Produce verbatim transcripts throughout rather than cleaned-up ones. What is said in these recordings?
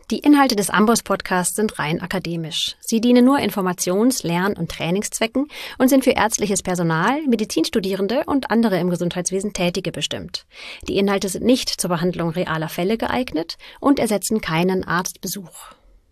Die Inhalte des Amboss-Podcasts sind rein akademisch. Sie dienen nur Informations-, Lern- und Trainingszwecken und sind für ärztliches Personal, Medizinstudierende und andere im Gesundheitswesen Tätige bestimmt. Die Inhalte sind nicht zur Behandlung realer Fälle geeignet und ersetzen keinen Arztbesuch.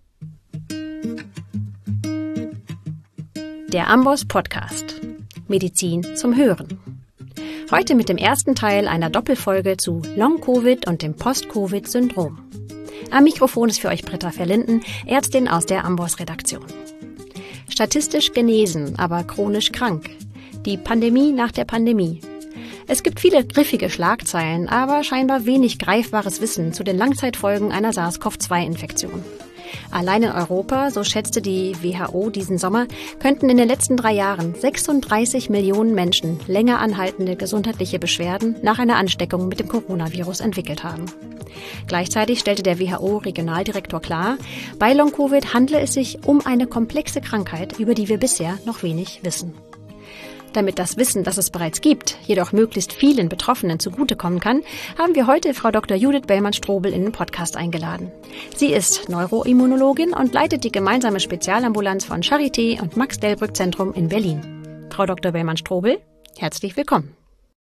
Der Amboss-Podcast. Medizin zum Hören. Heute mit dem ersten Teil einer Doppelfolge zu Long-Covid und dem Post-Covid-Syndrom. Am Mikrofon ist für euch Britta Verlinden, Ärztin aus der Amboss-Redaktion. Statistisch genesen, aber chronisch krank. Die Pandemie nach der Pandemie. Es gibt viele griffige Schlagzeilen, aber scheinbar wenig greifbares Wissen zu den Langzeitfolgen einer SARS-C o V zwei Infektion. Allein in Europa, so schätzte die W H O diesen Sommer, könnten in den letzten drei Jahren sechsunddreißig Millionen Menschen länger anhaltende gesundheitliche Beschwerden nach einer Ansteckung mit dem Coronavirus entwickelt haben. Gleichzeitig stellte der W H O-Regionaldirektor klar, bei Long-Covid handle es sich um eine komplexe Krankheit, über die wir bisher noch wenig wissen. Damit das Wissen, das es bereits gibt, jedoch möglichst vielen Betroffenen zugutekommen kann, haben wir heute Frau Doktor Judith Bellmann-Strobel in den Podcast eingeladen. Sie ist Neuroimmunologin und leitet die gemeinsame Spezialambulanz von Charité und Max-Delbrück-Zentrum in Berlin. Frau Doktor Bellmann-Strobel, herzlich willkommen.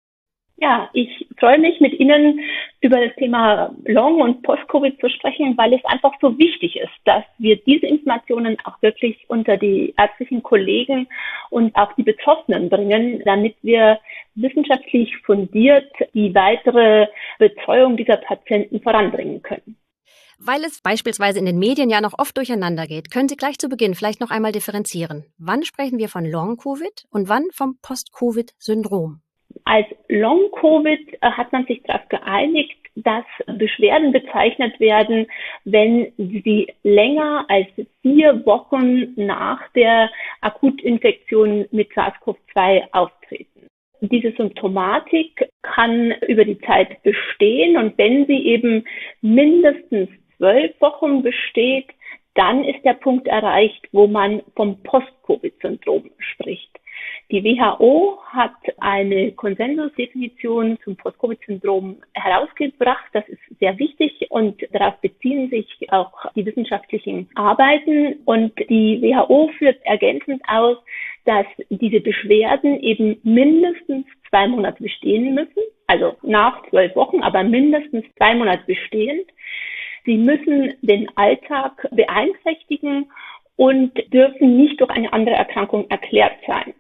Ja, ich freue mich, mit Ihnen über das Thema Long- und Post-Covid zu sprechen, weil es einfach so wichtig ist, dass wir diese Informationen auch wirklich unter die ärztlichen Kollegen und auch die Betroffenen bringen, damit wir wissenschaftlich fundiert die weitere Betreuung dieser Patienten voranbringen können. Weil es beispielsweise in den Medien ja noch oft durcheinander geht, können Sie gleich zu Beginn vielleicht noch einmal differenzieren. Wann sprechen wir von Long-Covid und wann vom Post-Covid-Syndrom? Als Long-Covid hat man sich darauf geeinigt, dass Beschwerden bezeichnet werden, wenn sie länger als vier Wochen nach der Akutinfektion mit SARS-C o V zwei auftreten. Diese Symptomatik kann über die Zeit bestehen und wenn sie eben mindestens zwölf Wochen besteht, dann ist der Punkt erreicht, wo man vom Post-Covid-Syndrom spricht. Die W H O hat eine Konsensusdefinition zum Post-Covid-Syndrom herausgebracht. Das ist sehr wichtig und darauf beziehen sich auch die wissenschaftlichen Arbeiten. Und die W H O führt ergänzend aus, dass diese Beschwerden eben mindestens zwei Monate bestehen müssen, also nach zwölf Wochen, aber mindestens zwei Monate bestehend. Sie müssen den Alltag beeinträchtigen und dürfen nicht durch eine andere Erkrankung erklärt sein.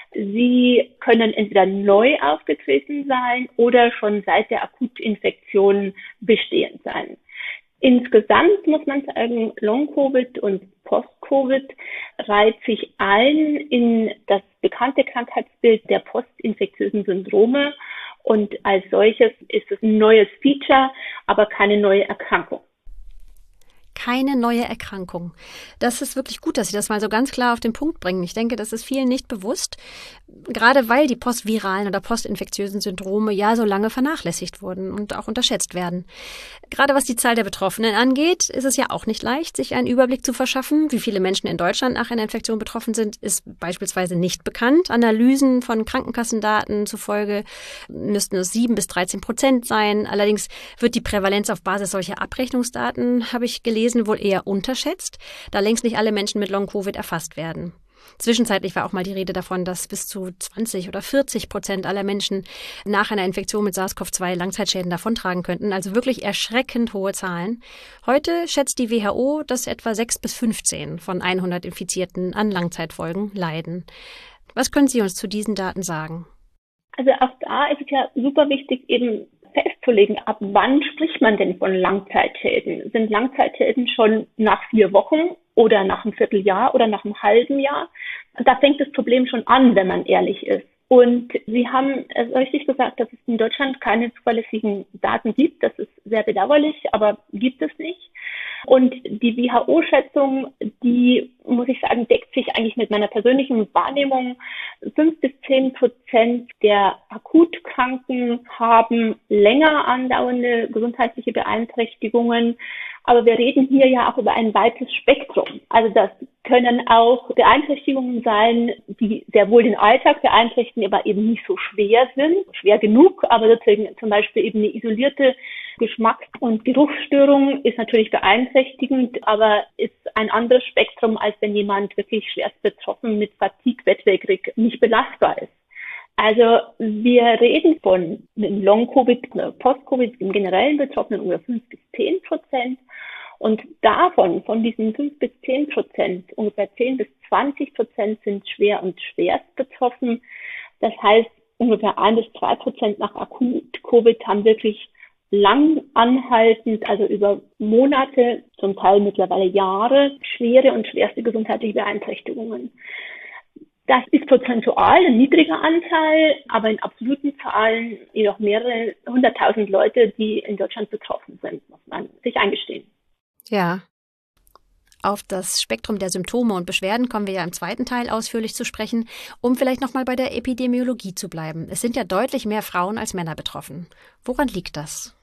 Sie können entweder neu aufgetreten sein oder schon seit der Akutinfektion bestehend sein. Insgesamt muss man sagen, Long-Covid und Post-Covid reiht sich ein in das bekannte Krankheitsbild der postinfektiösen Syndrome und als solches ist es ein neues Feature, aber keine neue Erkrankung. Keine neue Erkrankung. Das ist wirklich gut, dass Sie das mal so ganz klar auf den Punkt bringen. Ich denke, das ist vielen nicht bewusst, gerade weil die postviralen oder postinfektiösen Syndrome ja so lange vernachlässigt wurden und auch unterschätzt werden. Gerade was die Zahl der Betroffenen angeht, ist es ja auch nicht leicht, sich einen Überblick zu verschaffen. Wie viele Menschen in Deutschland nach einer Infektion betroffen sind, ist beispielsweise nicht bekannt. Analysen von Krankenkassendaten zufolge müssten es sieben bis dreizehn Prozent sein. Allerdings wird die Prävalenz auf Basis solcher Abrechnungsdaten, habe ich gelesen, wohl eher unterschätzt, da längst nicht alle Menschen mit Long-Covid erfasst werden. Zwischenzeitlich war auch mal die Rede davon, dass bis zu zwanzig oder vierzig Prozent aller Menschen nach einer Infektion mit SARS-C o V zwei Langzeitschäden davontragen könnten. Also wirklich erschreckend hohe Zahlen. Heute schätzt die W H O, dass etwa sechs bis fünfzehn von hundert Infizierten an Langzeitfolgen leiden. Was können Sie uns zu diesen Daten sagen? Also auch da ist es ja super wichtig, eben festzulegen, ab wann spricht man denn von Langzeitschäden? Sind Langzeitschäden schon nach vier Wochen oder nach einem Vierteljahr oder nach einem halben Jahr? Da fängt das Problem schon an, wenn man ehrlich ist. Und Sie haben es richtig gesagt, dass es in Deutschland keine zuverlässigen Daten gibt. Das ist sehr bedauerlich, aber gibt es nicht. Und die W H O-Schätzung, die, muss ich sagen, deckt sich eigentlich mit meiner persönlichen Wahrnehmung. Fünf bis zehn Prozent der Akutkranken haben länger andauernde gesundheitliche Beeinträchtigungen. Aber wir reden hier ja auch über ein weites Spektrum. Also das können auch Beeinträchtigungen sein, die sehr wohl den Alltag beeinträchtigen, aber eben nicht so schwer sind, schwer genug, aber deswegen zum Beispiel eben eine isolierte Geschmacks- und Geruchsstörung ist natürlich beeinträchtigend, aber ist ein anderes Spektrum, als wenn jemand wirklich schwerst betroffen mit Fatigue, bettlägerig, nicht belastbar ist. Also wir reden von Long-Covid, Post-Covid im generellen Betroffenen ungefähr fünf bis zehn Prozent. Und davon, von diesen fünf bis zehn Prozent, ungefähr zehn bis zwanzig Prozent sind schwer und schwerst betroffen. Das heißt, ungefähr ein bis zwei Prozent nach Akut-Covid haben wirklich lang anhaltend, also über Monate, zum Teil mittlerweile Jahre, schwere und schwerste gesundheitliche Beeinträchtigungen. Das ist prozentual ein niedriger Anteil, aber in absoluten Zahlen jedoch mehrere hunderttausend Leute, die in Deutschland betroffen sind, muss man sich eingestehen. Ja. Auf das Spektrum der Symptome und Beschwerden kommen wir ja im zweiten Teil ausführlich zu sprechen, um vielleicht nochmal bei der Epidemiologie zu bleiben. Es sind ja deutlich mehr Frauen als Männer betroffen. Woran liegt das?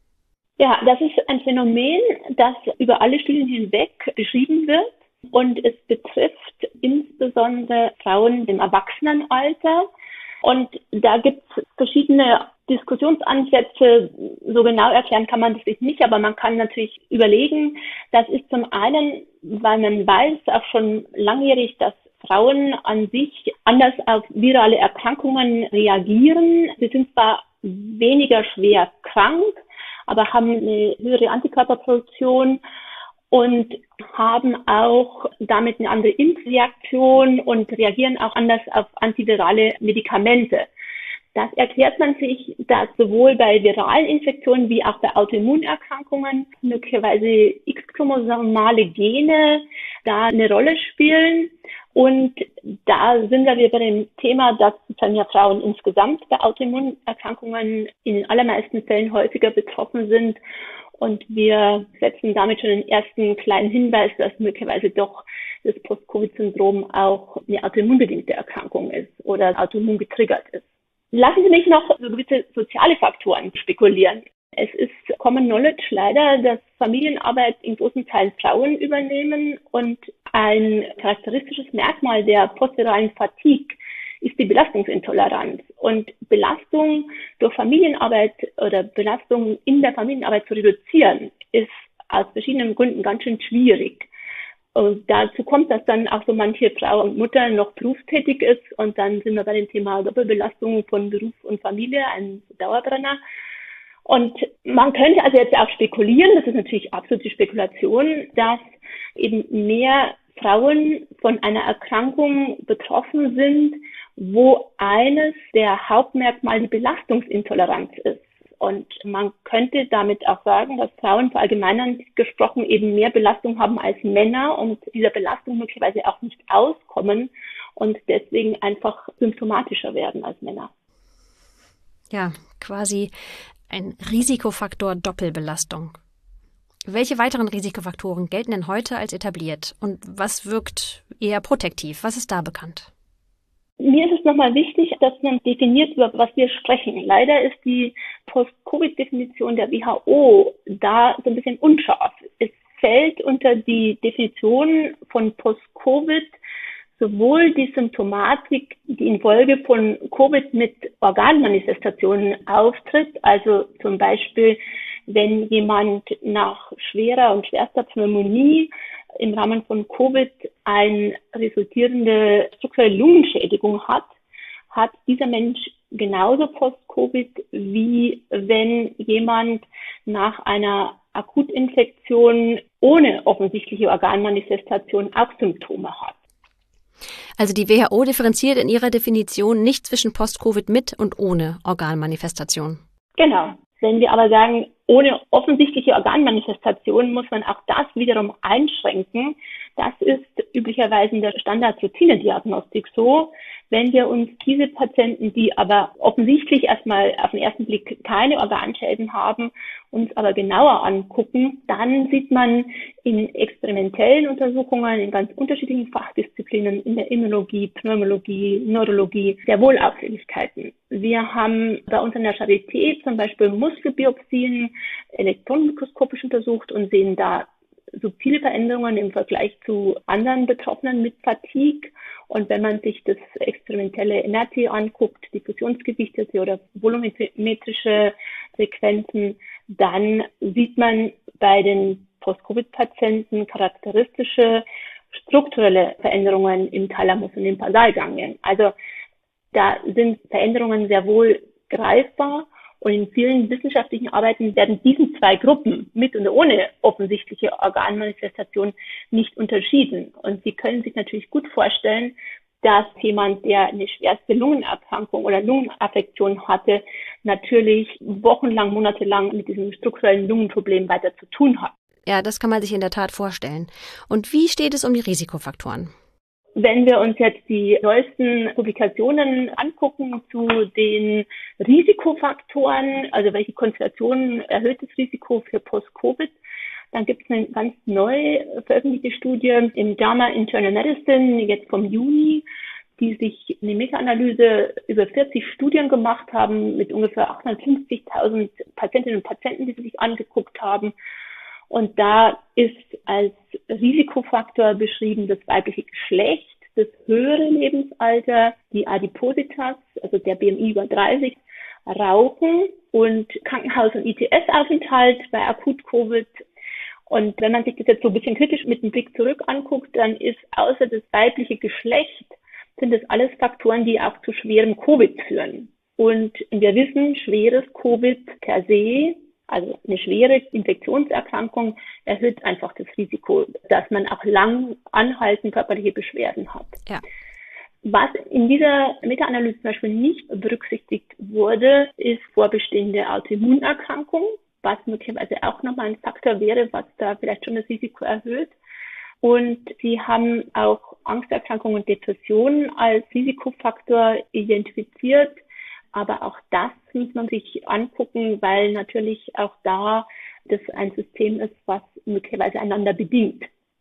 Ja, das ist ein Phänomen, das über alle Studien hinweg beschrieben wird. Und es betrifft insbesondere Frauen im Erwachsenenalter. Und da gibt es verschiedene Diskussionsansätze. So genau erklären kann man das nicht, aber man kann natürlich überlegen. Das ist zum einen, weil man weiß auch schon langjährig, dass Frauen an sich anders auf virale Erkrankungen reagieren. Sie sind zwar weniger schwer krank, aber haben eine höhere Antikörperproduktion und haben auch damit eine andere Impfreaktion und reagieren auch anders auf antivirale Medikamente. Das erklärt man sich, dass sowohl bei viralen Infektionen wie auch bei Autoimmunerkrankungen möglicherweise X-chromosomale Gene da eine Rolle spielen. Und da sind wir bei dem Thema, dass sozusagen ja Frauen insgesamt bei Autoimmunerkrankungen in den allermeisten Fällen häufiger betroffen sind. Und wir setzen damit schon den ersten kleinen Hinweis, dass möglicherweise doch das Post-Covid-Syndrom auch eine autoimmunbedingte Erkrankung ist oder autoimmun getriggert ist. Lassen Sie mich noch so gewisse soziale Faktoren spekulieren. Es ist Common Knowledge leider, dass Familienarbeit in großen Teilen Frauen übernehmen und ein charakteristisches Merkmal der postviralen Fatigue ist die Belastungsintoleranz. Und Belastung durch Familienarbeit oder Belastung in der Familienarbeit zu reduzieren, ist aus verschiedenen Gründen ganz schön schwierig. Und dazu kommt, dass dann auch so manche Frau und Mutter noch berufstätig ist. Und dann sind wir bei dem Thema Doppelbelastung von Beruf und Familie, ein Dauerbrenner. Und man könnte also jetzt auch spekulieren, das ist natürlich absolute Spekulation, dass eben mehr Frauen von einer Erkrankung betroffen sind, wo eines der Hauptmerkmale die Belastungsintoleranz ist. Und man könnte damit auch sagen, dass Frauen verallgemeinern gesprochen eben mehr Belastung haben als Männer und dieser Belastung möglicherweise auch nicht auskommen und deswegen einfach symptomatischer werden als Männer. Ja, quasi ein Risikofaktor Doppelbelastung. Welche weiteren Risikofaktoren gelten denn heute als etabliert und was wirkt eher protektiv? Was ist da bekannt? Mir ist es nochmal wichtig, dass man definiert, über was wir sprechen. Leider ist die Post-Covid-Definition der W H O da so ein bisschen unscharf. Es fällt unter die Definition von Post-Covid sowohl die Symptomatik, die infolge von Covid mit Organmanifestationen auftritt, also zum Beispiel, wenn jemand nach schwerer und schwerster Pneumonie im Rahmen von Covid eine resultierende strukturelle Lungenschädigung hat, hat dieser Mensch genauso Post-Covid, wie wenn jemand nach einer Akutinfektion ohne offensichtliche Organmanifestation auch Symptome hat. Also die W H O differenziert in ihrer Definition nicht zwischen Post-Covid mit und ohne Organmanifestation. Genau. Wenn wir aber sagen, ohne offensichtliche Organmanifestation, muss man auch das wiederum einschränken. Das ist üblicherweise in der Standard-Routine-Diagnostik so. Wenn wir uns diese Patienten, die aber offensichtlich erstmal auf den ersten Blick keine Organschäden haben, uns aber genauer angucken, dann sieht man in experimentellen Untersuchungen in ganz unterschiedlichen Fachdisziplinen, in der Immunologie, Pneumologie, Neurologie, sehr wohl Auffälligkeiten. Wir haben bei uns an der Charité zum Beispiel Muskelbiopsien elektronenmikroskopisch untersucht und sehen da subtile Veränderungen im Vergleich zu anderen Betroffenen mit Fatigue. Und wenn man sich das experimentelle N R T anguckt, diffusionsgewichtete oder volumetrische Sequenzen, dann sieht man bei den Post-Covid-Patienten charakteristische strukturelle Veränderungen im Thalamus und im Basalganglien. Also da sind Veränderungen sehr wohl greifbar und in vielen wissenschaftlichen Arbeiten werden diesen zwei Gruppen mit und ohne offensichtliche Organmanifestation nicht unterschieden. Und Sie können sich natürlich gut vorstellen, dass jemand, der eine schwerste Lungenerkrankung oder Lungenaffektion hatte, natürlich wochenlang, monatelang mit diesem strukturellen Lungenproblem weiter zu tun hat. Ja, das kann man sich in der Tat vorstellen. Und wie steht es um die Risikofaktoren? Wenn wir uns jetzt die neuesten Publikationen angucken zu den Risikofaktoren, also welche Konstellationen erhöhtes Risiko für Post-Covid, dann gibt es eine ganz neu veröffentlichte Studie im JAMA Internal Medicine, jetzt vom Juni, die sich eine Meta-Analyse über vierzig Studien gemacht haben mit ungefähr achthundertfünfzigtausend Patientinnen und Patienten, die sie sich angeguckt haben. Und da ist als Risikofaktor beschrieben das weibliche Geschlecht, das höhere Lebensalter, die Adipositas, also der B M I über dreißig, Rauchen und Krankenhaus- und I T S-Aufenthalt bei Akut-Covid. Und wenn man sich das jetzt so ein bisschen kritisch mit dem Blick zurück anguckt, dann ist außer das weibliche Geschlecht, sind das alles Faktoren, die auch zu schwerem Covid führen. Und wir wissen, schweres Covid per se, also eine schwere Infektionserkrankung, erhöht einfach das Risiko, dass man auch lang anhaltend körperliche Beschwerden hat. Ja. Was in dieser Meta-Analyse zum Beispiel nicht berücksichtigt wurde, ist vorbestehende Autoimmunerkrankung, was möglicherweise auch nochmal ein Faktor wäre, was da vielleicht schon das Risiko erhöht. Und sie haben auch Angsterkrankungen und Depressionen als Risikofaktor identifiziert. Aber auch das muss man sich angucken, weil natürlich auch da das ein System ist, was möglicherweise einander bedingt.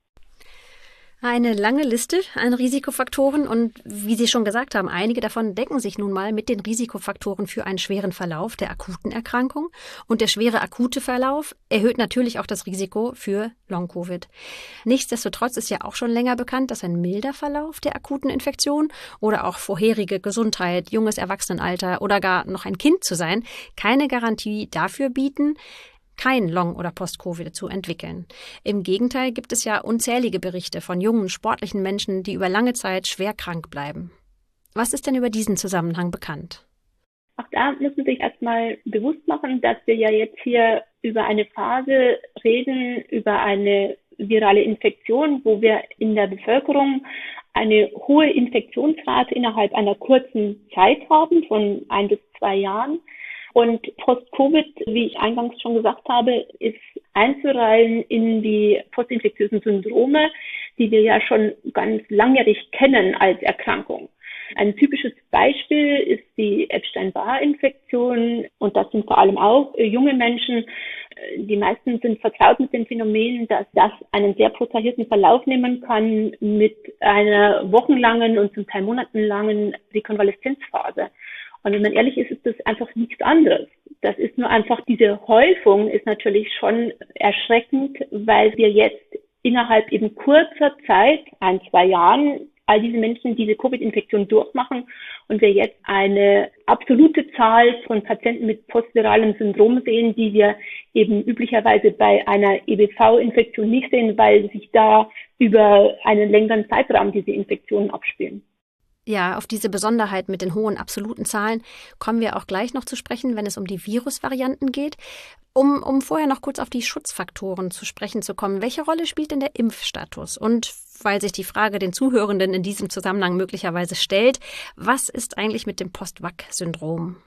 Eine lange Liste an Risikofaktoren und wie Sie schon gesagt haben, einige davon decken sich nun mal mit den Risikofaktoren für einen schweren Verlauf der akuten Erkrankung. Und der schwere akute Verlauf erhöht natürlich auch das Risiko für Long-Covid. Nichtsdestotrotz ist ja auch schon länger bekannt, dass ein milder Verlauf der akuten Infektion oder auch vorherige Gesundheit, junges Erwachsenenalter oder gar noch ein Kind zu sein, keine Garantie dafür bieten, kein Long- oder Post-Covid zu entwickeln. Im Gegenteil gibt es ja unzählige Berichte von jungen, sportlichen Menschen, die über lange Zeit schwer krank bleiben. Was ist denn über diesen Zusammenhang bekannt? Auch da muss man sich erstmal bewusst machen, dass wir ja jetzt hier über eine Phase reden, über eine virale Infektion, wo wir in der Bevölkerung eine hohe Infektionsrate innerhalb einer kurzen Zeit haben, von ein bis zwei Jahren. Und Post-Covid, wie ich eingangs schon gesagt habe, ist einzureihen in die postinfektiösen Syndrome, die wir ja schon ganz langjährig kennen als Erkrankung. Ein typisches Beispiel ist die Epstein-Barr-Infektion und das sind vor allem auch junge Menschen. Die meisten sind vertraut mit dem Phänomen, dass das einen sehr protagierten Verlauf nehmen kann mit einer wochenlangen und zum Teil monatenlangen Rekonvaleszenzphase. Und wenn man ehrlich ist, ist das einfach nichts anderes. Das ist nur einfach, diese Häufung ist natürlich schon erschreckend, weil wir jetzt innerhalb eben kurzer Zeit, ein, zwei Jahren, all diese Menschen diese Covid-Infektion durchmachen und wir jetzt eine absolute Zahl von Patienten mit postviralem Syndrom sehen, die wir eben üblicherweise bei einer E B V-Infektion nicht sehen, weil sich da über einen längeren Zeitraum diese Infektionen abspielen. Ja, auf diese Besonderheit mit den hohen absoluten Zahlen kommen wir auch gleich noch zu sprechen, wenn es um die Virusvarianten geht. Um, um vorher noch kurz auf die Schutzfaktoren zu sprechen zu kommen, welche Rolle spielt denn der Impfstatus? Und weil sich die Frage den Zuhörenden in diesem Zusammenhang möglicherweise stellt, was ist eigentlich mit dem Post-Vac-Syndrom?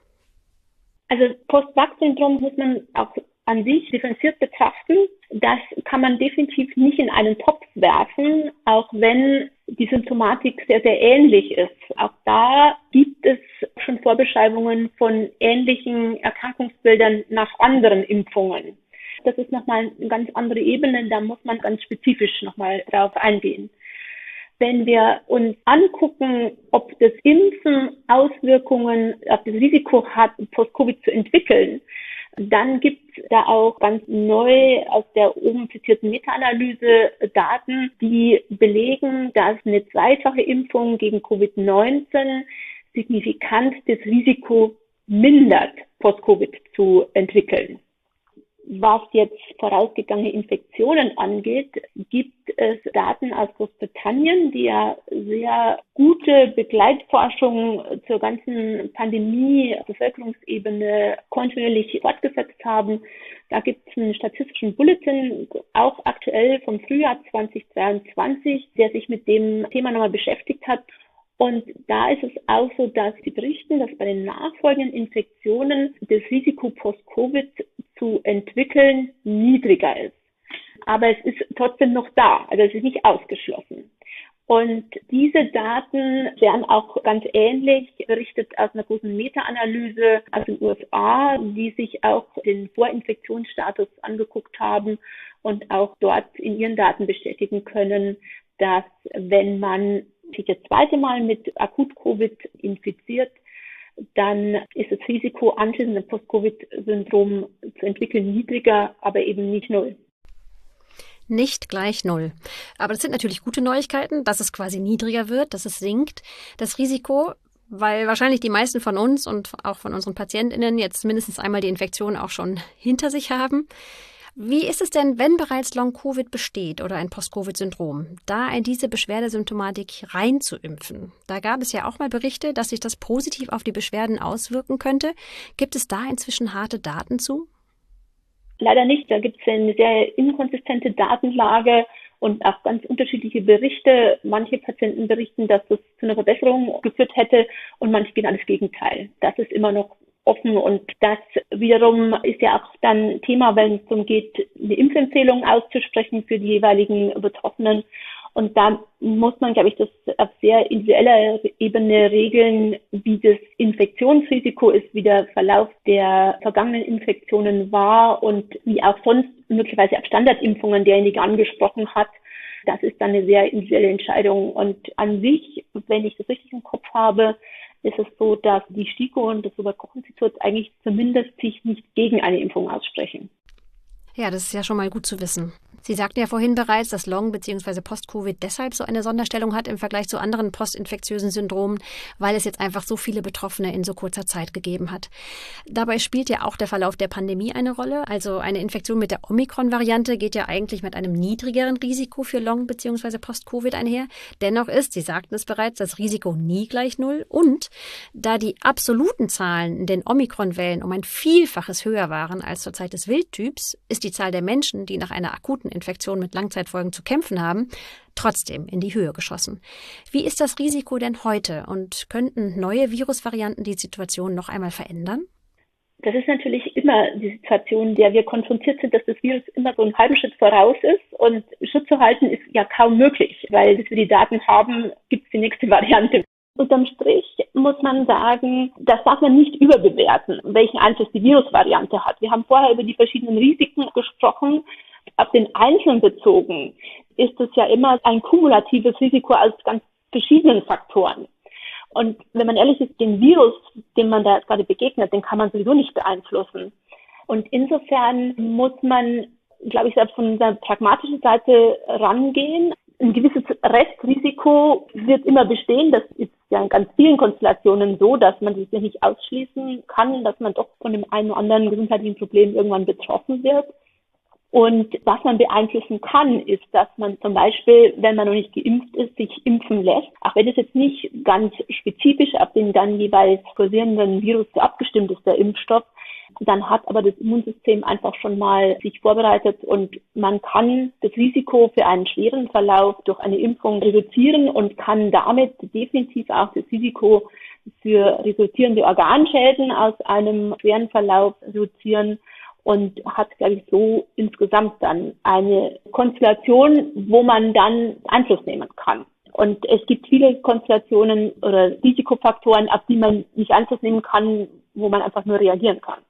Also Post-Vac-Syndrom muss man auch an sich differenziert betrachten. Das kann man definitiv nicht in einen Topf werfen, auch wenn die Symptomatik sehr, sehr ähnlich ist. Auch da gibt es schon Vorbeschreibungen von ähnlichen Erkrankungsbildern nach anderen Impfungen. Das ist nochmal eine ganz andere Ebene, da muss man ganz spezifisch nochmal drauf eingehen. Wenn wir uns angucken, ob das Impfen Auswirkungen auf das Risiko hat, Post-Covid zu entwickeln, dann gibt es da auch ganz neu aus der oben zitierten Meta-Analyse Daten, die belegen, dass eine zweifache Impfung gegen Covid neunzehn signifikant das Risiko mindert, Post-Covid zu entwickeln. Was jetzt vorausgegangene Infektionen angeht, gibt es Daten aus Großbritannien, die ja sehr gute Begleitforschung zur ganzen Pandemie auf Bevölkerungsebene kontinuierlich fortgesetzt haben. Da gibt es einen statistischen Bulletin, auch aktuell vom Frühjahr zweitausendzweiundzwanzig, der sich mit dem Thema nochmal beschäftigt hat. Und da ist es auch so, dass sie berichten, dass bei den nachfolgenden Infektionen das Risiko Post-Covid zu entwickeln niedriger ist. Aber es ist trotzdem noch da, also es ist nicht ausgeschlossen. Und diese Daten werden auch ganz ähnlich berichtet aus einer großen Meta-Analyse aus den U S A, die sich auch den Vorinfektionsstatus angeguckt haben und auch dort in ihren Daten bestätigen können, dass wenn man sich das zweite Mal mit Akut-Covid infiziert, dann ist das Risiko, anschließend ein Post-Covid-Syndrom zu entwickeln, niedriger, aber eben nicht null. Nicht gleich null. Aber das sind natürlich gute Neuigkeiten, dass es quasi niedriger wird, dass es sinkt. Das Risiko, weil wahrscheinlich die meisten von uns und auch von unseren PatientInnen jetzt mindestens einmal die Infektion auch schon hinter sich haben. Wie ist es denn, wenn bereits Long-Covid besteht oder ein Post-Covid-Syndrom, da in diese Beschwerdesymptomatik reinzuimpfen? Da gab es ja auch mal Berichte, dass sich das positiv auf die Beschwerden auswirken könnte. Gibt es da inzwischen harte Daten zu? Leider nicht. Da gibt es eine sehr inkonsistente Datenlage und auch ganz unterschiedliche Berichte. Manche Patienten berichten, dass das zu einer Verbesserung geführt hätte und manche genau das Gegenteil. Das ist immer noch offen und das wiederum ist ja auch dann Thema, wenn es darum geht, eine Impfempfehlung auszusprechen für die jeweiligen Betroffenen. Und da muss man, glaube ich, das auf sehr individueller Ebene regeln, wie das Infektionsrisiko ist, wie der Verlauf der vergangenen Infektionen war und wie auch sonst möglicherweise ab Standardimpfungen, derjenige angesprochen hat. Das ist dann eine sehr individuelle Entscheidung. Und an sich, wenn ich das richtig im Kopf habe, ist es so, dass die STIKO und das Robert-Koch-Institut eigentlich zumindest sich nicht gegen eine Impfung aussprechen. Ja, das ist ja schon mal gut zu wissen. Sie sagten ja vorhin bereits, dass Long- bzw. Post-Covid deshalb so eine Sonderstellung hat im Vergleich zu anderen postinfektiösen Syndromen, weil es jetzt einfach so viele Betroffene in so kurzer Zeit gegeben hat. Dabei spielt ja auch der Verlauf der Pandemie eine Rolle. Also eine Infektion mit der Omikron-Variante geht ja eigentlich mit einem niedrigeren Risiko für Long- bzw. Post-Covid einher. Dennoch ist, Sie sagten es bereits, das Risiko nie gleich null. Und da die absoluten Zahlen in den Omikron-Wellen um ein Vielfaches höher waren als zur Zeit des Wildtyps, ist die Zahl der Menschen, die nach einer akuten Infektion mit Langzeitfolgen zu kämpfen haben, trotzdem in die Höhe geschossen. Wie ist das Risiko denn heute und könnten neue Virusvarianten die Situation noch einmal verändern? Das ist natürlich immer die Situation, in der wir konfrontiert sind, dass das Virus immer so einen halben Schritt voraus ist und Schritt zu halten ist ja kaum möglich, weil bis wir die Daten haben, gibt es die nächste Variante. Unterm Strich muss man sagen, das darf man nicht überbewerten, welchen Einfluss die Virusvariante hat. Wir haben vorher über die verschiedenen Risiken gesprochen. Auf den Einzelnen bezogen ist es ja immer ein kumulatives Risiko aus ganz verschiedenen Faktoren. Und wenn man ehrlich ist, den Virus, dem man da gerade begegnet, den kann man sowieso nicht beeinflussen. Und insofern muss man, glaube ich, selbst von der pragmatischen Seite rangehen. Ein gewisses Restrisiko wird immer bestehen. Das ist ja in ganz vielen Konstellationen so, dass man sich nicht ausschließen kann, dass man doch von dem einen oder anderen gesundheitlichen Problem irgendwann betroffen wird. Und was man beeinflussen kann, ist, dass man zum Beispiel, wenn man noch nicht geimpft ist, sich impfen lässt. Auch wenn es jetzt nicht ganz spezifisch auf den dann jeweils kursierenden Virus abgestimmt ist, der Impfstoff, dann hat aber das Immunsystem einfach schon mal sich vorbereitet und man kann das Risiko für einen schweren Verlauf durch eine Impfung reduzieren und kann damit definitiv auch das Risiko für resultierende Organschäden aus einem schweren Verlauf reduzieren. Und hat, glaube ich, so insgesamt dann eine Konstellation, wo man dann Einfluss nehmen kann. Und es gibt viele Konstellationen oder Risikofaktoren, auf die man nicht Einfluss nehmen kann, wo man einfach nur reagieren kann.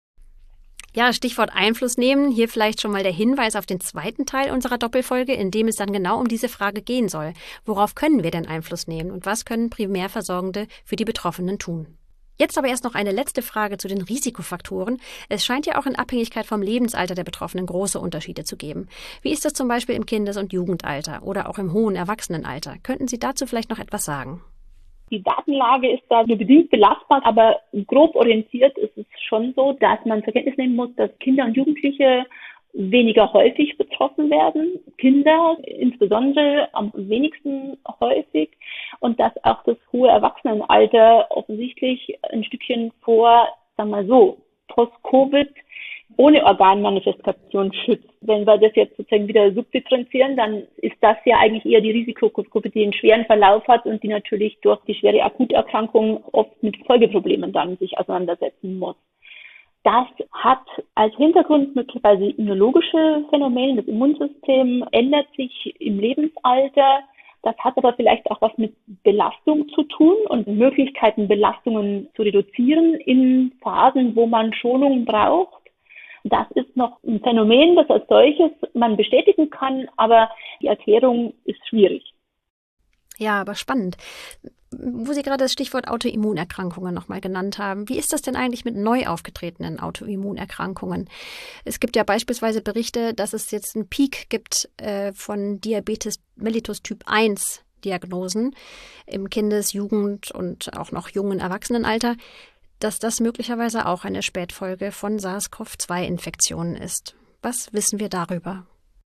Ja, Stichwort Einfluss nehmen. Hier vielleicht schon mal der Hinweis auf den zweiten Teil unserer Doppelfolge, in dem es dann genau um diese Frage gehen soll. Worauf können wir denn Einfluss nehmen und was können Primärversorgende für die Betroffenen tun? Jetzt aber erst noch eine letzte Frage zu den Risikofaktoren. Es scheint ja auch in Abhängigkeit vom Lebensalter der Betroffenen große Unterschiede zu geben. Wie ist das zum Beispiel im Kindes- und Jugendalter oder auch im hohen Erwachsenenalter? Könnten Sie dazu vielleicht noch etwas sagen? Die Datenlage ist da nur bedingt belastbar, aber grob orientiert ist es schon so, dass man zur Kenntnis nehmen muss, dass Kinder und Jugendliche weniger häufig betroffen werden, Kinder insbesondere am wenigsten häufig und dass auch das hohe Erwachsenenalter offensichtlich ein Stückchen vor, sagen wir mal so, Post-Covid ohne Organmanifestation schützt. Wenn wir das jetzt sozusagen wieder subdifferenzieren, dann ist das ja eigentlich eher die Risikogruppe, die einen schweren Verlauf hat und die natürlich durch die schwere Akuterkrankung oft mit Folgeproblemen dann sich auseinandersetzen muss. Das hat als Hintergrund möglicherweise immunologische Phänomene. Das Immunsystem ändert sich im Lebensalter. Das hat aber vielleicht auch was mit Belastung zu tun und Möglichkeiten, Belastungen zu reduzieren in Phasen, wo man Schonung braucht. Das ist noch ein Phänomen, das als solches man bestätigen kann, aber die Erklärung ist schwierig. Ja, aber spannend. Wo Sie gerade das Stichwort Autoimmunerkrankungen nochmal genannt haben, wie ist das denn eigentlich mit neu aufgetretenen Autoimmunerkrankungen? Es gibt ja beispielsweise Berichte, dass es jetzt einen Peak gibt äh, von Diabetes mellitus Typ eins Diagnosen im Kindes-, Jugend- und auch noch jungen Erwachsenenalter, dass das möglicherweise auch eine Spätfolge von SARS-C o V zwei Infektionen ist. Was wissen wir darüber?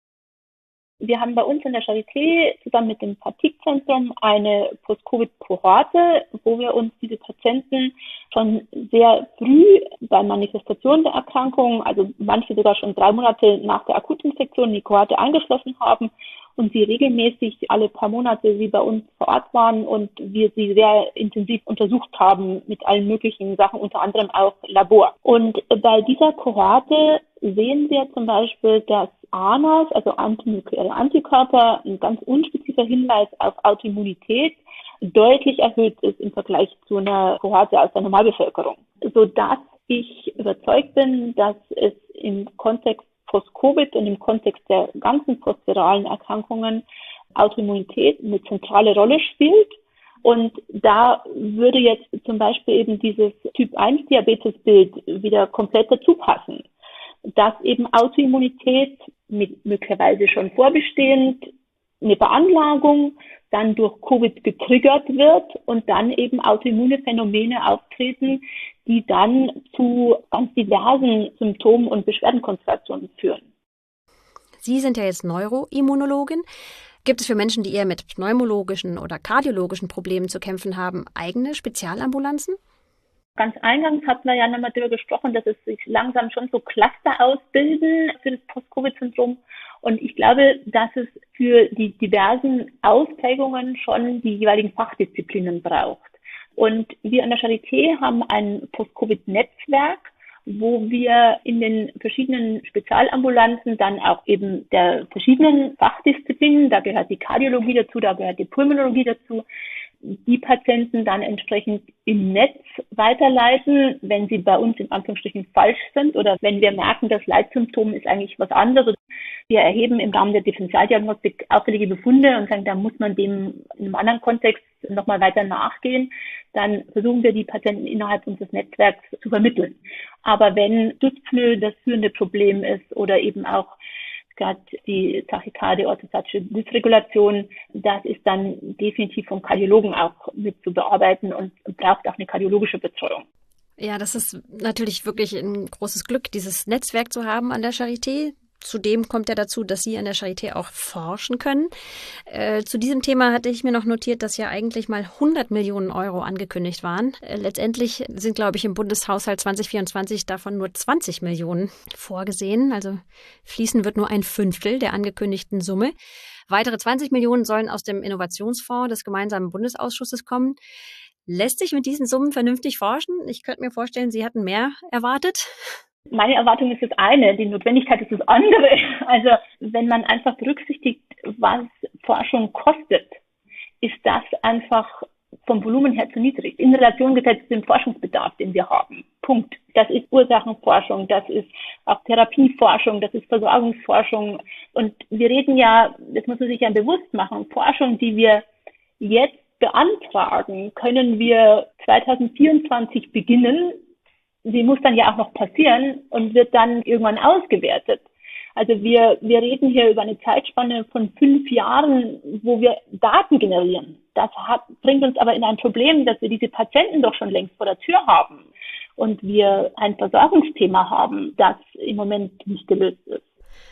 Wir haben bei uns in der Charité zusammen mit dem Fatigue-Zentrum eine Post-Covid-Kohorte, wo wir uns diese Patienten schon sehr früh bei Manifestation der Erkrankung, also manche sogar schon drei Monate nach der Akutinfektion, in die Kohorte angeschlossen haben und sie regelmäßig alle paar Monate sie bei uns vor Ort waren und wir sie sehr intensiv untersucht haben mit allen möglichen Sachen, unter anderem auch Labor. Und bei dieser Kohorte sehen wir zum Beispiel, dass A N As, also antinukleare Antikörper, ein ganz unspezifischer Hinweis auf Autoimmunität, deutlich erhöht ist im Vergleich zu einer Kohorte aus der Normalbevölkerung, sodass ich überzeugt bin, dass es im Kontext Post-Covid und im Kontext der ganzen postviralen Erkrankungen Autoimmunität eine zentrale Rolle spielt. Und da würde jetzt zum Beispiel eben dieses Typ eins Diabetes-Bild wieder komplett dazu passen, dass eben Autoimmunität mit möglicherweise schon vorbestehend eine Veranlagung dann durch Covid getriggert wird und dann eben autoimmune Phänomene auftreten, die dann zu ganz diversen Symptomen und Beschwerdenkonstellationen führen. Sie sind ja jetzt Neuroimmunologin. Gibt es für Menschen, die eher mit pneumologischen oder kardiologischen Problemen zu kämpfen haben, eigene Spezialambulanzen? Ganz eingangs hatten wir ja nochmal darüber gesprochen, dass es sich langsam schon so Cluster ausbilden für das Post-Covid-Syndrom. Und ich glaube, dass es für die diversen Ausprägungen schon die jeweiligen Fachdisziplinen braucht. Und wir an der Charité haben ein Post-Covid-Netzwerk, wo wir in den verschiedenen Spezialambulanzen dann auch eben der verschiedenen Fachdisziplinen, da gehört die Kardiologie dazu, da gehört die Pulmonologie dazu, die Patienten dann entsprechend im Netz weiterleiten, wenn sie bei uns in Anführungsstrichen falsch sind oder wenn wir merken, das Leitsymptom ist eigentlich was anderes. Wir erheben im Rahmen der Differentialdiagnostik auffällige Befunde und sagen, da muss man dem in einem anderen Kontext nochmal weiter nachgehen. Dann versuchen wir, die Patienten innerhalb unseres Netzwerks zu vermitteln. Aber wenn Dyspnoe das führende Problem ist oder eben auch gerade die Tachykardie, orthostatische Dysregulation, das ist dann definitiv vom Kardiologen auch mit zu bearbeiten und braucht auch eine kardiologische Betreuung. Ja, das ist natürlich wirklich ein großes Glück, dieses Netzwerk zu haben an der Charité. Zudem kommt ja dazu, dass Sie an der Charité auch forschen können. Äh, zu diesem Thema hatte ich mir noch notiert, dass ja eigentlich mal hundert Millionen Euro angekündigt waren. Äh, letztendlich sind, glaube ich, im Bundeshaushalt zwanzig vierundzwanzig davon nur zwanzig Millionen vorgesehen. Also fließen wird nur ein Fünftel der angekündigten Summe. Weitere zwanzig Millionen sollen aus dem Innovationsfonds des gemeinsamen Bundesausschusses kommen. Lässt sich mit diesen Summen vernünftig forschen? Ich könnte mir vorstellen, Sie hatten mehr erwartet. Meine Erwartung ist das eine, die Notwendigkeit ist das andere. Also wenn man einfach berücksichtigt, was Forschung kostet, ist das einfach vom Volumen her zu niedrig. In Relation gesetzt zu dem Forschungsbedarf, den wir haben. Punkt. Das ist Ursachenforschung, das ist auch Therapieforschung, das ist Versorgungsforschung. Und wir reden ja, das muss man sich ja bewusst machen, Forschung, die wir jetzt beantragen, können wir zwanzig vierundzwanzig beginnen. Sie muss dann ja auch noch passieren und wird dann irgendwann ausgewertet. Also wir, wir reden hier über eine Zeitspanne von fünf Jahren, wo wir Daten generieren. Das hat, bringt uns aber in ein Problem, dass wir diese Patienten doch schon längst vor der Tür haben und wir ein Versorgungsthema haben, das im Moment nicht gelöst ist.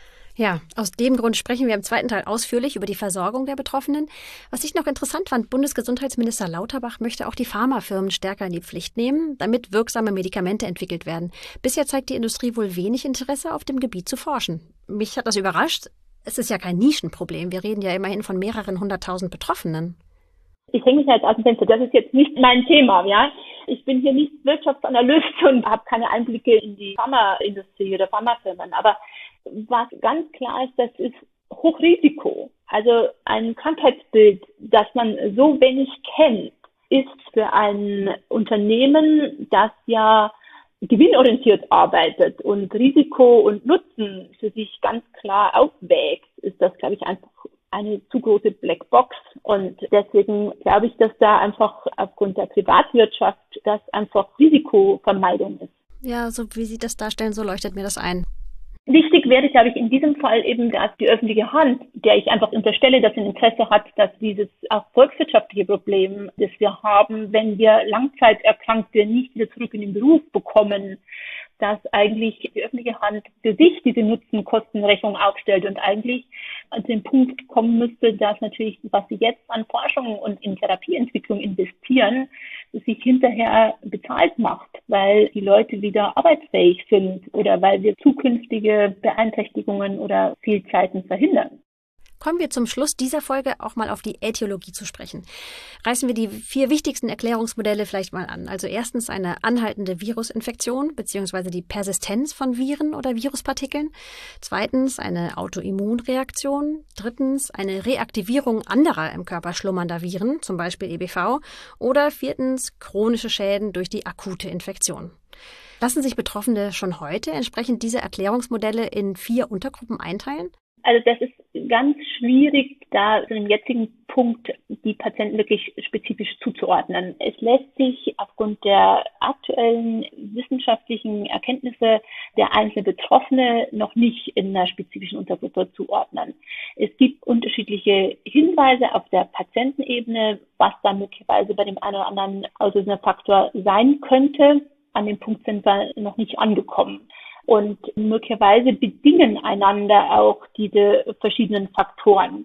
Ja, aus dem Grund sprechen wir im zweiten Teil ausführlich über die Versorgung der Betroffenen. Was ich noch interessant fand, Bundesgesundheitsminister Lauterbach möchte auch die Pharmafirmen stärker in die Pflicht nehmen, damit wirksame Medikamente entwickelt werden. Bisher zeigt die Industrie wohl wenig Interesse, auf dem Gebiet zu forschen. Mich hat das überrascht. Es ist ja kein Nischenproblem. Wir reden ja immerhin von mehreren hunderttausend Betroffenen. Ich hänge mich jetzt aus dem Fenster. Das ist jetzt nicht mein Thema, ja. Ich bin hier nicht Wirtschaftsanalyst und habe keine Einblicke in die Pharmaindustrie oder Pharmafirmen. Aber was ganz klar ist, das ist Hochrisiko. Also ein Krankheitsbild, das man so wenig kennt, ist für ein Unternehmen, das ja gewinnorientiert arbeitet und Risiko und Nutzen für sich ganz klar aufwägt, ist das, glaube ich, einfach eine zu große Blackbox. Und deswegen glaube ich, dass da einfach aufgrund der Privatwirtschaft das einfach Risikovermeidung ist. Ja, so wie Sie das darstellen, so leuchtet mir das ein. Wichtig wäre, glaube ich, in diesem Fall eben, dass die öffentliche Hand, der ich einfach unterstelle, dass sie ein Interesse hat, dass dieses auch volkswirtschaftliche Problem, das wir haben, wenn wir Langzeiterkrankte nicht wieder zurück in den Beruf bekommen, dass eigentlich die öffentliche Hand für sich diese Nutzen-Kosten-Rechnung aufstellt und eigentlich an den Punkt kommen müsste, dass natürlich, was sie jetzt an Forschung und in Therapieentwicklung investieren, sich hinterher bezahlt macht, weil die Leute wieder arbeitsfähig sind oder weil wir zukünftige Beeinträchtigungen oder Fehlzeiten verhindern. Kommen wir zum Schluss dieser Folge auch mal auf die Ätiologie zu sprechen. Reißen wir die vier wichtigsten Erklärungsmodelle vielleicht mal an. Also erstens eine anhaltende Virusinfektion bzw. die Persistenz von Viren oder Viruspartikeln. Zweitens eine Autoimmunreaktion. Drittens eine Reaktivierung anderer im Körper schlummernder Viren, zum Beispiel E B V. Oder viertens chronische Schäden durch die akute Infektion. Lassen sich Betroffene schon heute entsprechend diese Erklärungsmodelle in vier Untergruppen einteilen? Also das ist ganz schwierig, da zu dem jetzigen Punkt die Patienten wirklich spezifisch zuzuordnen. Es lässt sich aufgrund der aktuellen wissenschaftlichen Erkenntnisse der einzelnen Betroffene noch nicht in einer spezifischen Untergruppe zuordnen. Es gibt unterschiedliche Hinweise auf der Patientenebene, was da möglicherweise bei dem einen oder anderen auslösender Faktor sein könnte. An dem Punkt sind wir noch nicht angekommen. Und möglicherweise bedingen einander auch diese verschiedenen Faktoren.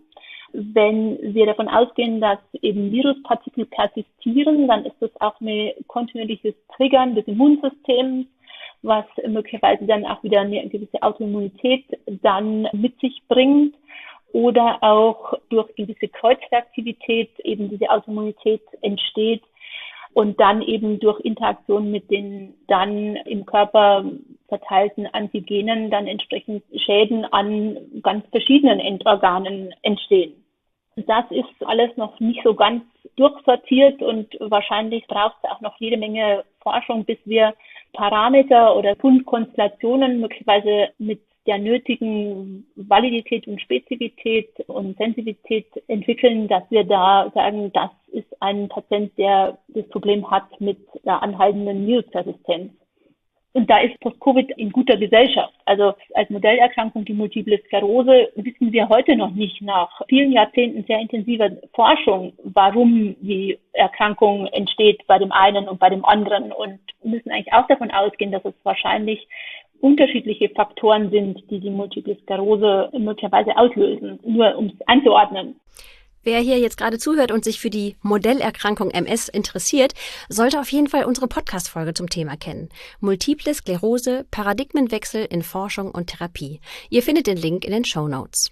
Wenn wir davon ausgehen, dass eben Viruspartikel persistieren, dann ist das auch ein kontinuierliches Triggern des Immunsystems, was möglicherweise dann auch wieder eine gewisse Autoimmunität dann mit sich bringt. Oder auch durch gewisse Kreuzreaktivität eben diese Autoimmunität entsteht. Und dann eben durch Interaktion mit den dann im Körper verteilten Antigenen dann entsprechend Schäden an ganz verschiedenen Endorganen entstehen. Das ist alles noch nicht so ganz durchsortiert und wahrscheinlich braucht es auch noch jede Menge Forschung, bis wir Parameter oder Fundkonstellationen möglicherweise mit der nötigen Validität und Spezifität und Sensitivität entwickeln, dass wir da sagen, das ist ein Patient, der das Problem hat mit der anhaltenden Viruspersistenz. Und da ist Post-Covid in guter Gesellschaft. Also als Modellerkrankung die Multiple Sklerose wissen wir heute noch nicht nach vielen Jahrzehnten sehr intensiver Forschung, warum die Erkrankung entsteht bei dem einen und bei dem anderen und müssen eigentlich auch davon ausgehen, dass es wahrscheinlich unterschiedliche Faktoren sind, die die Multiple Sklerose möglicherweise auslösen, nur um es einzuordnen. Wer hier jetzt gerade zuhört und sich für die Modellerkrankung M S interessiert, sollte auf jeden Fall unsere Podcast-Folge zum Thema kennen. Multiple Sklerose, Paradigmenwechsel in Forschung und Therapie. Ihr findet den Link in den Shownotes.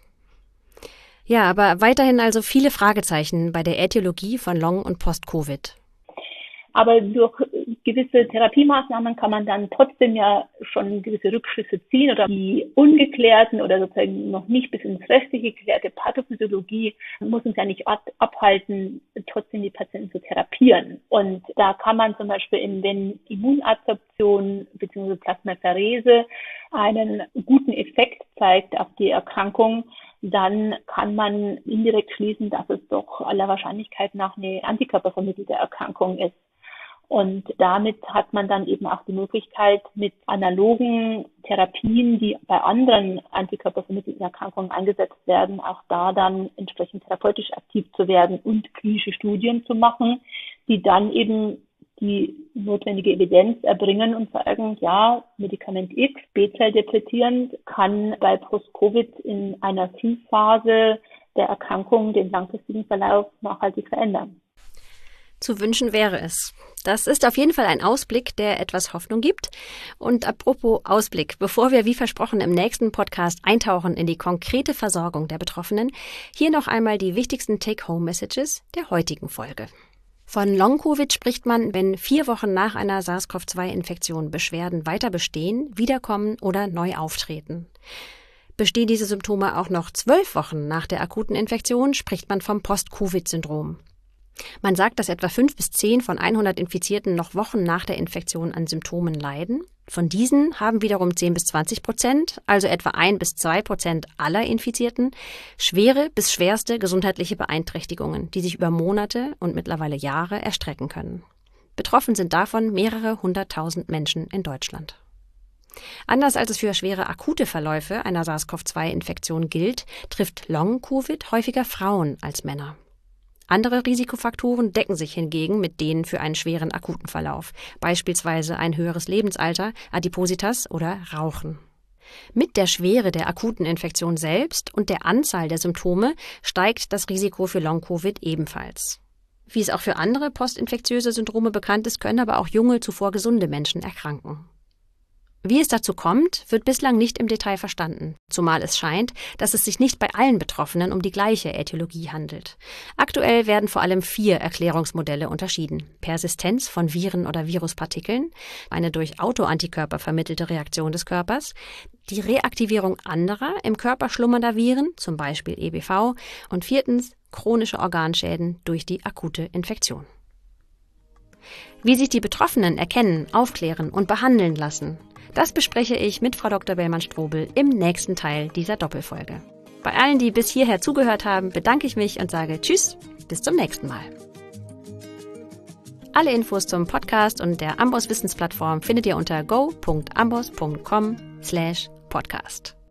Ja, aber weiterhin also viele Fragezeichen bei der Ätiologie von Long- und Post-Covid. Aber durch gewisse Therapiemaßnahmen kann man dann trotzdem ja schon gewisse Rückschlüsse ziehen oder die ungeklärten oder sozusagen noch nicht bis ins Restliche geklärte Pathophysiologie muss uns ja nicht abhalten, trotzdem die Patienten zu therapieren. Und da kann man zum Beispiel in den Immunadsorption bzw. Plasmapherese einen guten Effekt zeigt auf die Erkrankung, dann kann man indirekt schließen, dass es doch aller Wahrscheinlichkeit nach eine antikörpervermittelte Erkrankung ist. Und damit hat man dann eben auch die Möglichkeit, mit analogen Therapien, die bei anderen antikörpervermittelten Erkrankungen eingesetzt werden, auch da dann entsprechend therapeutisch aktiv zu werden und klinische Studien zu machen, die dann eben die notwendige Evidenz erbringen und sagen, ja, Medikament X, B-Zell depletierend, kann bei Post-Covid in einer Frühphase der Erkrankung den langfristigen Verlauf nachhaltig verändern. Zu wünschen wäre es. Das ist auf jeden Fall ein Ausblick, der etwas Hoffnung gibt. Und apropos Ausblick, bevor wir wie versprochen im nächsten Podcast eintauchen in die konkrete Versorgung der Betroffenen, hier noch einmal die wichtigsten Take-Home-Messages der heutigen Folge. Von Long-Covid spricht man, wenn vier Wochen nach einer SARS-C o V zwei Infektion Beschwerden weiter bestehen, wiederkommen oder neu auftreten. Bestehen diese Symptome auch noch zwölf Wochen nach der akuten Infektion, spricht man vom Post-Covid-Syndrom. Man sagt, dass etwa fünf bis zehn von hundert Infizierten noch Wochen nach der Infektion an Symptomen leiden. Von diesen haben wiederum zehn bis zwanzig Prozent, also etwa ein bis zwei Prozent aller Infizierten, schwere bis schwerste gesundheitliche Beeinträchtigungen, die sich über Monate und mittlerweile Jahre erstrecken können. Betroffen sind davon mehrere hunderttausend Menschen in Deutschland. Anders als es für schwere akute Verläufe einer SARS-C o V zwei Infektion gilt, trifft Long-Covid häufiger Frauen als Männer. Andere Risikofaktoren decken sich hingegen mit denen für einen schweren akuten Verlauf, beispielsweise ein höheres Lebensalter, Adipositas oder Rauchen. Mit der Schwere der akuten Infektion selbst und der Anzahl der Symptome steigt das Risiko für Long-Covid ebenfalls. Wie es auch für andere postinfektiöse Syndrome bekannt ist, können aber auch junge, zuvor gesunde Menschen erkranken. Wie es dazu kommt, wird bislang nicht im Detail verstanden, zumal es scheint, dass es sich nicht bei allen Betroffenen um die gleiche Ätiologie handelt. Aktuell werden vor allem vier Erklärungsmodelle unterschieden: Persistenz von Viren oder Viruspartikeln, eine durch Autoantikörper vermittelte Reaktion des Körpers, die Reaktivierung anderer im Körper schlummernder Viren, zum Beispiel E B V, und viertens chronische Organschäden durch die akute Infektion. Wie sich die Betroffenen erkennen, aufklären und behandeln lassen, das bespreche ich mit Frau Doktor Bellmann-Strobel im nächsten Teil dieser Doppelfolge. Bei allen, die bis hierher zugehört haben, bedanke ich mich und sage Tschüss, bis zum nächsten Mal. Alle Infos zum Podcast und der Amboss Wissensplattform findet ihr unter go punkt amboss punkt com slash podcast.